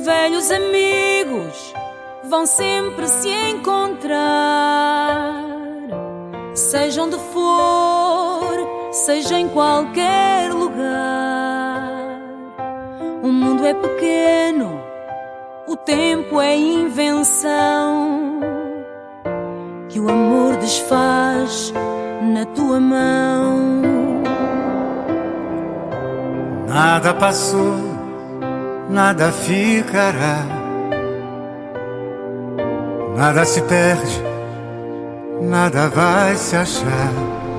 Velhos amigos vão sempre se encontrar, seja onde for, seja em qualquer lugar. O mundo é pequeno, o tempo é invenção que o amor desfaz na tua mão. Nada passou, nada ficará, nada se perde, nada vai se achar.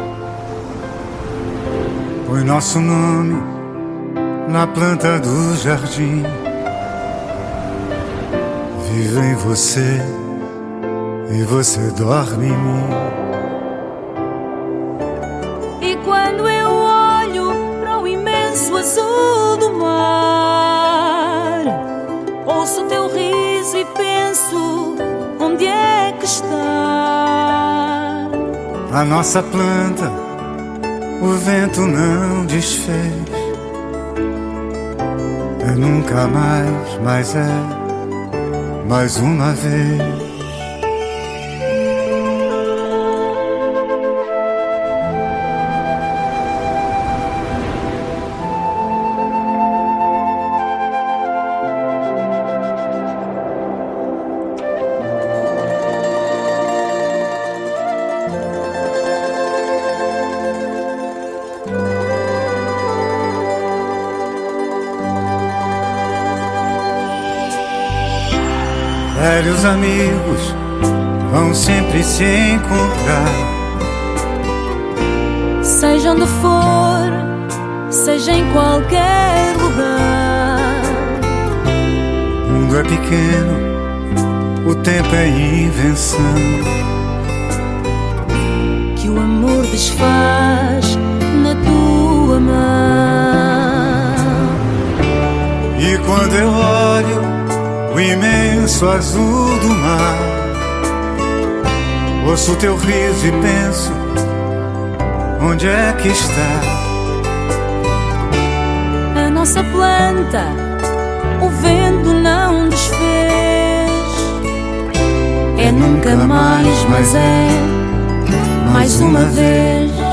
Põe nosso nome na planta do jardim. Vivo em você e você dorme em mim. E quando eu olho para o imenso azul do mar, ouço teu riso e penso, onde é que está? A nossa planta o vento não desfez. É nunca mais, mas é mais uma vez. Velhos amigos vão sempre se encontrar, seja onde for, seja em qualquer lugar. O mundo é pequeno, o tempo é invenção que o amor desfaz na tua mão. E quando eu olho o imenso azul do mar, ouço teu riso e penso, onde é que está? A nossa planta o vento não desfez. É nunca mais, mas é mais uma vez.